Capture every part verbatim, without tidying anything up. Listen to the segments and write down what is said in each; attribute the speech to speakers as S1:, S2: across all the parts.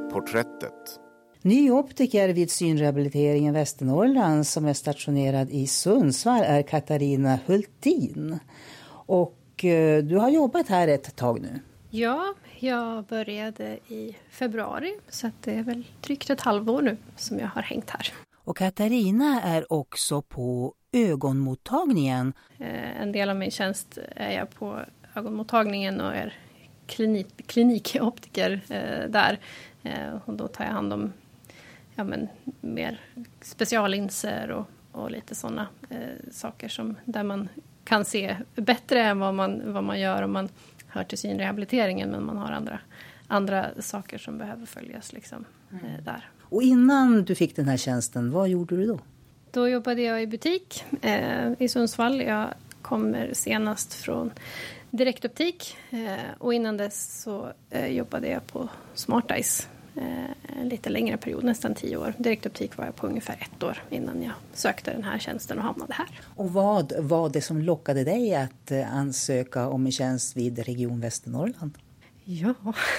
S1: Porträttet.
S2: Ny optiker vid synrehabiliteringen Västernorrland som är stationerad i Sundsvall är Katarina Hultin. Och eh, du har jobbat här ett tag nu.
S3: Ja, jag började i februari så att det är väl drygt ett halvår nu som jag har hängt här.
S2: Och Katarina är också på ögonmottagningen.
S3: Eh, en del av min tjänst är jag på ögonmottagningen och är klinik, klinikoptiker eh, där. Eh, och då tar jag hand om ja, men, mer speciallinser och, och lite sådana eh, saker som, där man kan se bättre än vad man, vad man gör om man hör till synrehabiliteringen, men man har andra, andra saker som behöver följas liksom, eh, där.
S2: Och innan du fick den här tjänsten, vad gjorde du då?
S3: Då jobbade jag i butik eh, i Sundsvall. Jag kommer senast från direktoptik eh, och innan dess så eh, jobbade jag på Smart Eyes eh, en lite längre period, nästan tio år. Direktoptik var jag på ungefär ett år innan jag sökte den här tjänsten och hamnade här.
S2: Och vad var det som lockade dig att eh, ansöka om en tjänst vid Region Västernorrland?
S3: Ja,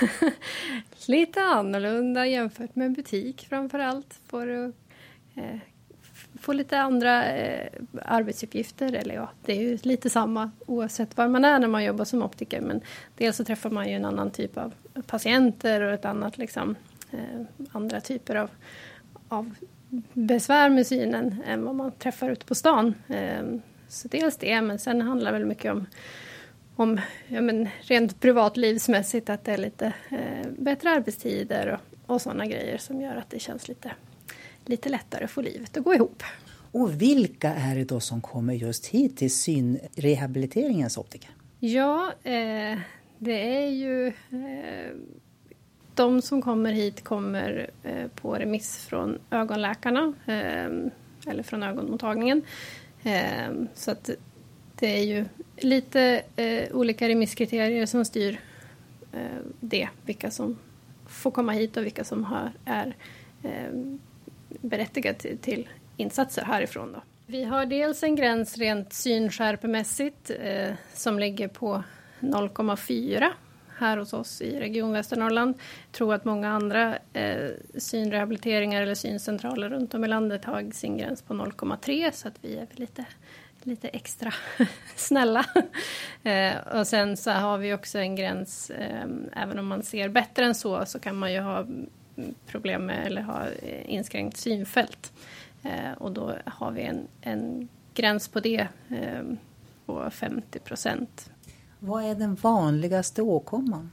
S3: lite annorlunda jämfört med en butik framförallt. För att eh, få lite andra eh, arbetsuppgifter. Eller ja, det är ju lite samma oavsett var man är när man jobbar som optiker. Men dels så träffar man ju en annan typ av patienter och ett annat liksom, eh, andra typer av, av besvär med synen än vad man träffar ute på stan. Eh, så dels det, men sen handlar det väl mycket om om ja, men rent privatlivsmässigt att det är lite eh, bättre arbetstider och, och sådana grejer som gör att det känns lite, lite lättare att få livet att gå ihop.
S2: Och vilka är det då som kommer just hit till synrehabiliteringens optiker?
S3: Ja, eh, det är ju eh, de som kommer hit kommer eh, på remiss från ögonläkarna eh, eller från ögonmottagningen. Eh, så att det är ju lite eh, olika remisskriterier som styr eh, det, vilka som får komma hit och vilka som har, är eh, berättigade till, till insatser härifrån. Då. Vi har dels en gräns rent synskärpemässigt eh, som ligger på noll komma fyra här hos oss i Region Västernorrland. Jag tror att många andra eh, synrehabiliteringar eller syncentraler runt om i landet har sin gräns på noll komma tre så att vi är lite lite extra snälla. Eh, och sen så har vi också en gräns, eh, även om man ser bättre än så så kan man ju ha problem med eller ha eh, inskränkt synfält. Eh, och då har vi en, en gräns på det eh, på femtio procent.
S2: Vad är den vanligaste åkomman?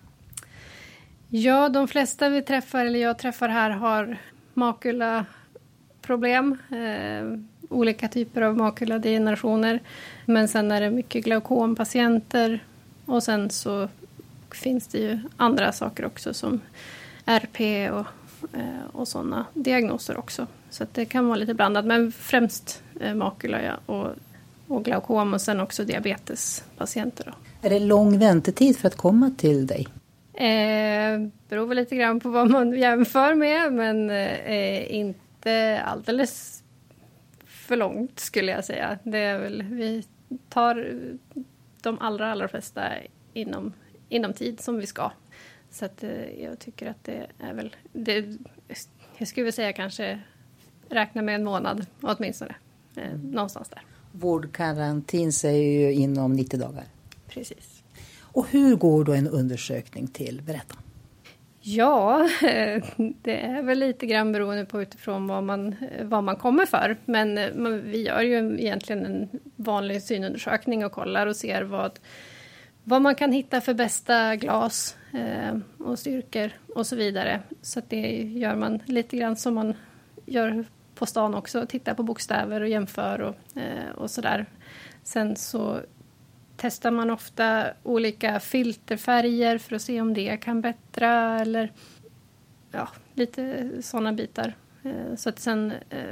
S3: Ja, de flesta vi träffar eller jag träffar här har makulaproblem. Eh, olika typer av makuladegenerationer. Men sen är det mycket glaukompatienter. Och sen så finns det ju andra saker också som R P och, och sådana diagnoser också. Så att det kan vara lite blandat. Men främst makula ja, och, och glaukom och sen också diabetespatienter. Då.
S2: Är det lång väntetid för att komma till dig?
S3: Eh, beror väl lite grann på vad man jämför med. Men eh, inte alldeles för långt skulle jag säga. Det är väl, vi tar de allra, allra flesta inom, inom tid som vi ska. Så att jag tycker att det är väl, det, jag skulle säga kanske räkna med en månad åtminstone. Eh, någonstans där.
S2: Vårdkarantin säger ju inom nittio dagar.
S3: Precis.
S2: Och hur går då en undersökning till? Berätta.
S3: Ja, det är väl lite grann beroende på utifrån vad man, vad man kommer för. Men man, vi gör ju egentligen en vanlig synundersökning och kollar och ser vad, vad man kan hitta för bästa glas eh, och styrkor och så vidare. Så att det gör man lite grann som man gör på stan också. Tittar på bokstäver och jämför och, eh, och sådär. Sen så testar man ofta olika filterfärger för att se om det kan bättra eller ja, lite sådana bitar. Så att sen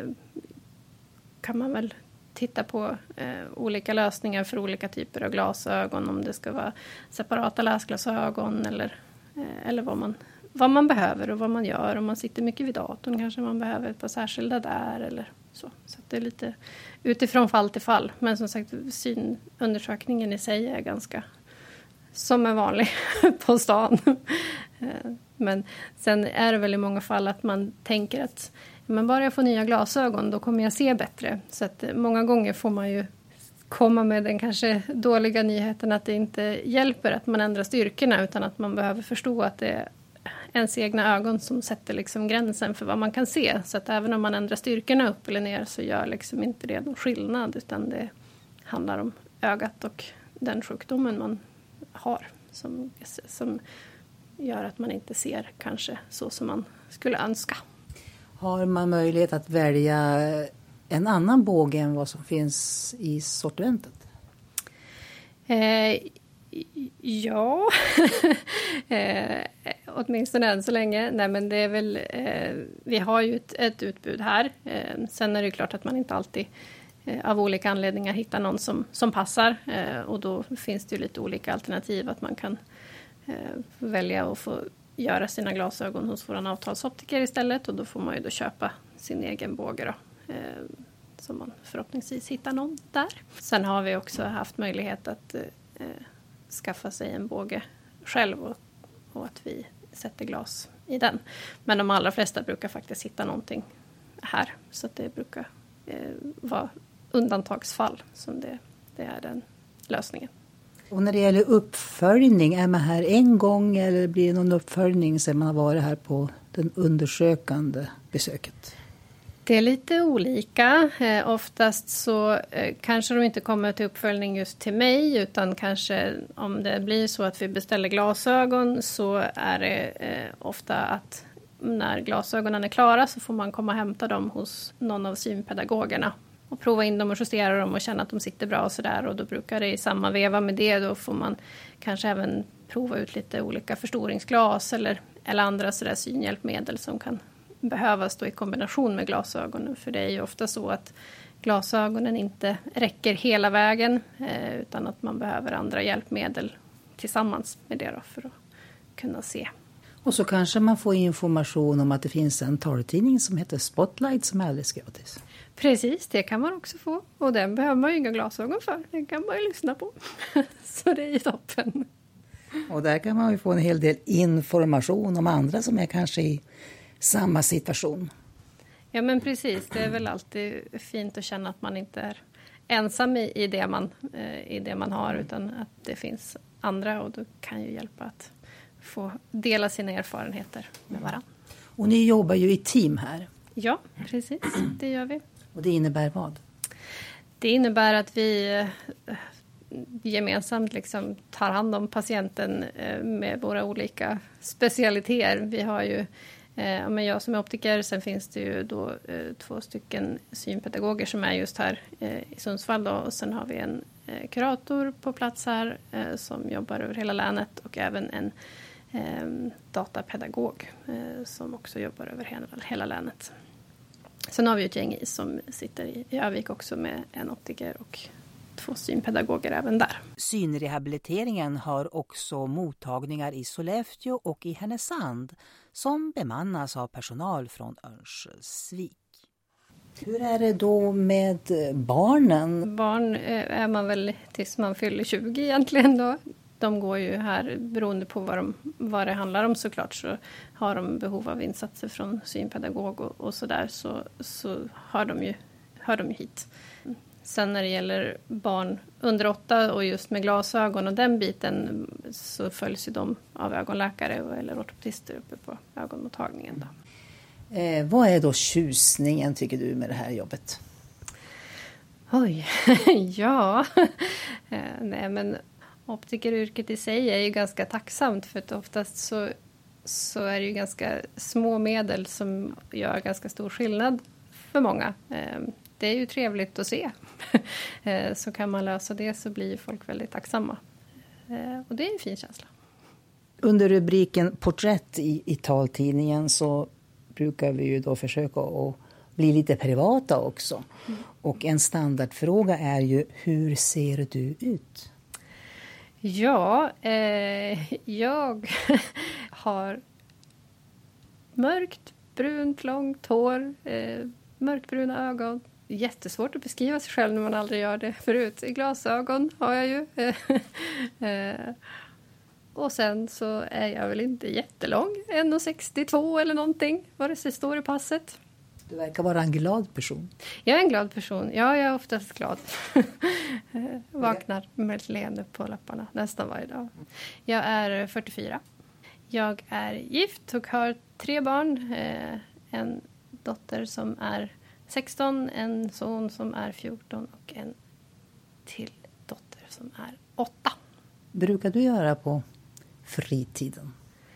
S3: kan man väl titta på olika lösningar för olika typer av glasögon. Om det ska vara separata läsglasögon eller, eller vad, man, vad man behöver och vad man gör. Om man sitter mycket vid datorn kanske man behöver ett par särskilda där eller så. Så att det är lite utifrån fall till fall. Men som sagt, synundersökningen i sig är ganska som en vanlig på stan. Men sen är det väl i många fall att man tänker att men bara jag får nya glasögon då kommer jag se bättre. Så att många gånger får man ju komma med den kanske dåliga nyheten att det inte hjälper att man ändrar styrkorna utan att man behöver förstå att det är ens egna ögon som sätter liksom gränsen för vad man kan se. Så att även om man ändrar styrkorna upp eller ner så gör liksom inte det någon skillnad utan det handlar om ögat och den sjukdomen man har som, som gör att man inte ser kanske så som man skulle önska.
S2: Har man möjlighet att välja en annan båge än vad som finns i sortimentet?
S3: Eh, ja, eh, åtminstone än så länge. Nej, men det är väl, eh, vi har ju ett, ett utbud här. Eh, sen är det klart att man inte alltid eh, av olika anledningar hittar någon som, som passar. Eh, och då finns det ju lite olika alternativ att man kan eh, välja att få göra sina glasögon hos vår avtalsoptiker istället. Och då får man ju då köpa sin egen båge då. Eh, så man förhoppningsvis hittar någon där. Sen har vi också haft möjlighet att eh, skaffa sig en båge själv och, och att vi sätter glas i den. Men de allra flesta brukar faktiskt hitta någonting här. Så att det brukar eh, vara undantagsfall som det, det är den lösningen.
S2: Och när det gäller uppföljning, är man här en gång eller blir det någon uppföljning sen man har varit här på den undersökande besöket?
S3: Det är lite olika. Eh, oftast så eh, kanske de inte kommer till uppföljning just till mig utan kanske om det blir så att vi beställer glasögon så är det eh, ofta att när glasögonen är klara så får man komma och hämta dem hos någon av synpedagogerna och prova in dem och justera dem och känna att de sitter bra och sådär. Och då brukar det i samma veva med det då får man kanske även prova ut lite olika förstoringsglas eller, eller andra sådär synhjälpmedel som kan behövas då i kombination med glasögonen. För det är ju ofta så att glasögonen inte räcker hela vägen eh, utan att man behöver andra hjälpmedel tillsammans med det då för att kunna se.
S2: Och så kanske man får information om att det finns en taltidning som heter Spotlight som är alldeles gratis.
S3: Precis, det kan man också få. Och den behöver man ju inga glasögon för. Den kan man ju lyssna på. Så det är ju toppen.
S2: Och där kan man ju få en hel del information om andra som är kanske i samma situation.
S3: Ja men precis, det är väl alltid fint att känna att man inte är ensam i, i, det, man, eh, i det man har utan att det finns andra och då kan ju hjälpa att få dela sina erfarenheter med varandra.
S2: Och ni jobbar ju i team här.
S3: Ja, precis, det gör vi.
S2: Och det innebär vad?
S3: Det innebär att vi eh, gemensamt liksom tar hand om patienten eh, med våra olika specialiteter. Vi har ju Eh, men jag som är optiker, sen finns det ju då eh, två stycken synpedagoger som är just här eh, i Sundsvall då, och sen har vi en eh, kurator på plats här eh, som jobbar över hela länet och även en eh, datapedagog eh, som också jobbar över hela, hela länet. Sen har vi ett gäng som sitter i, i Övik också med en optiker och två synpedagoger även där.
S2: Synrehabiliteringen har också mottagningar i Sollefteå och i Härnösand som bemannas av personal från Örnsköldsvik. Hur är det då med barnen?
S3: Barn är man väl tills man fyller tjugo egentligen då. De går ju här, beroende på vad, de, vad det handlar om såklart, så har de behov av insatser från synpedagog och, och sådär så, så hör de ju, hör de ju hit. Sen när det gäller barn under åtta och just med glasögon och den biten så följs ju de av ögonläkare eller ortoptister uppe på ögonmottagningen då.
S2: Eh, vad är då tjusningen tycker du med det här jobbet?
S3: Oj, ja. eh, nej men optikeryrket i sig är ju ganska tacksamt för att oftast så, så är det ju ganska små medel som gör ganska stor skillnad för många. Eh, Det är ju trevligt att se. Så kan man lösa det så blir folk väldigt tacksamma. Och det är en fin känsla.
S2: Under rubriken porträtt i, i taltidningen så brukar vi ju då försöka att bli lite privata också. Mm. Och en standardfråga är ju, hur ser du ut?
S3: Ja, eh, jag har mörkt, brunt, långt hår, eh, mörkbruna ögon. Jättesvårt att beskriva sig själv när man aldrig gör det förut. I glasögon har jag ju. och sen så är jag väl inte jättelång, en komma sextiotvå eller någonting, vad det står i passet.
S2: Du verkar vara en glad person.
S3: Jag är en glad person, ja, jag är oftast glad. Vaknar med ett leende på läpparna nästan varje dag. Jag är fyrtiofyra. Jag är gift och har tre barn. Eh, en dotter som är sexton, en son som är fjorton och en till dotter som är åtta.
S2: Brukar du göra på fritiden?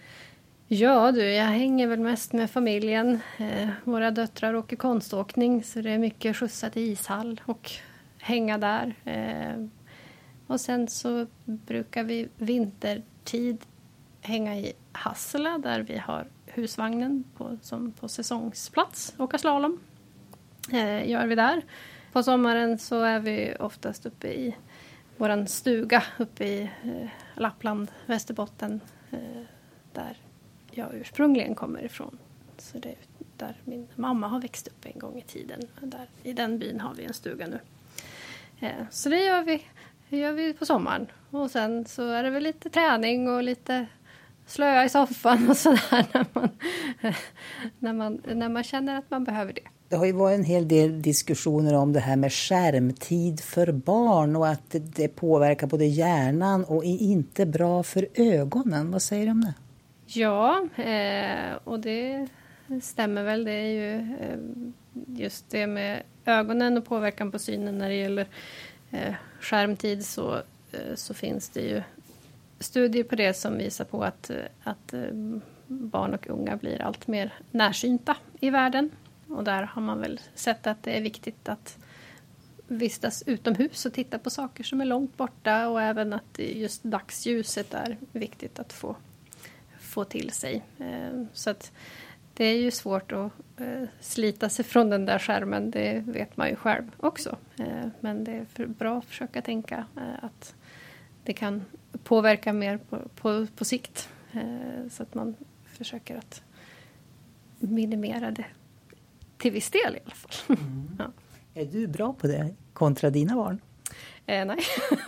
S3: Ja du, jag hänger väl mest med familjen. Eh, våra döttrar åker konståkning så det är mycket skjutsa till ishall och hänga där. Eh, och sen så brukar vi vintertid hänga i Hassela där vi har husvagnen på, som på säsongsplats. Åka slalom eh, gör vi där. På sommaren så är vi oftast uppe i våran stuga uppe i eh, Lappland, Västerbotten, eh, där jag ursprungligen kommer ifrån. Så det är där min mamma har växt upp en gång i tiden. Där, i den byn har vi en stuga nu. Eh, så det gör vi, det gör vi på sommaren. Och sen så är det väl lite träning och lite slöa i soffan och sådär när man, när man, när man känner att man behöver det.
S2: Det har ju varit en hel del diskussioner om det här med skärmtid för barn och att det påverkar både hjärnan och är inte bra för ögonen. Vad säger du om det?
S3: Ja, eh, och det stämmer väl. Det är ju eh, just det med ögonen och påverkan på synen när det gäller eh, skärmtid så, eh, så finns det ju studier på det som visar på att, att eh, barn och unga blir allt mer närsynta i världen. Och där har man väl sett att det är viktigt att vistas utomhus och titta på saker som är långt borta och även att just dagsljuset är viktigt att få, få till sig. Så att det är ju svårt att slita sig från den där skärmen, det vet man ju själv också. Men det är bra att försöka tänka att det kan påverka mer på, på, på sikt så att man försöker att minimera det. Till viss del i alla fall. Mm. Ja.
S2: Är du bra på det kontra dina barn?
S3: Eh, nej.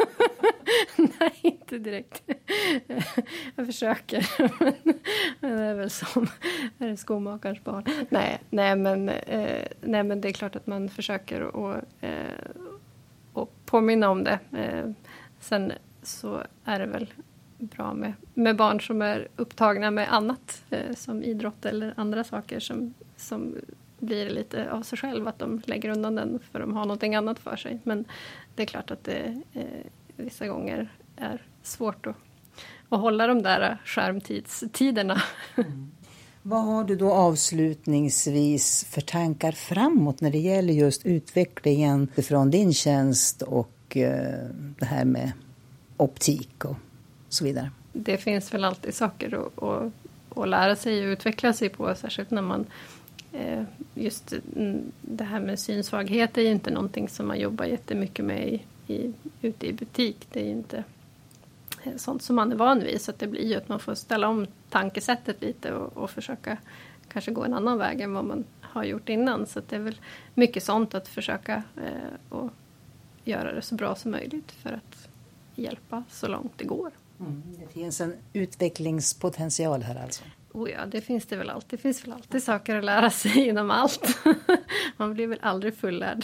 S3: Nej, inte direkt. Jag försöker. Men det är väl som är det skomakarens barn. Nej, nej, men, eh, nej, men det är klart att man försöker och, eh, och påminna om det. Eh, sen så är det väl bra med, med barn som är upptagna med annat. Eh, som idrott eller andra saker som... som blir det lite av sig själv att de lägger undan den för de har någonting annat för sig. Men det är klart att det eh, vissa gånger är svårt att, att hålla de där skärmtidstiderna. Mm.
S2: Vad har du då avslutningsvis för tankar framåt när det gäller just utvecklingen från din tjänst och eh, det här med optik och så vidare?
S3: Det finns väl alltid saker att, att, att lära sig och utveckla sig på, särskilt när man just det här med synsvaghet är ju inte någonting som man jobbar jättemycket med i, i, ute i butik. Det är ju inte sånt som man är van vid, så att det blir ju att man får ställa om tankesättet lite och, och försöka kanske gå en annan väg än vad man har gjort innan. Så att det är väl mycket sånt att försöka eh, och göra det så bra som möjligt för att hjälpa så långt det går.
S2: Mm, det finns en utvecklingspotential här alltså.
S3: Oh ja, det finns det väl alltid. Det finns väl alltid saker att lära sig inom allt. Man blir väl aldrig fullärd.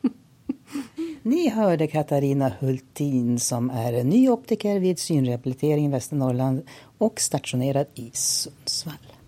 S2: Ni hörde Katarina Hultin som är ny optiker vid synrehabilitering i Västernorrland och stationerad i Sundsvall.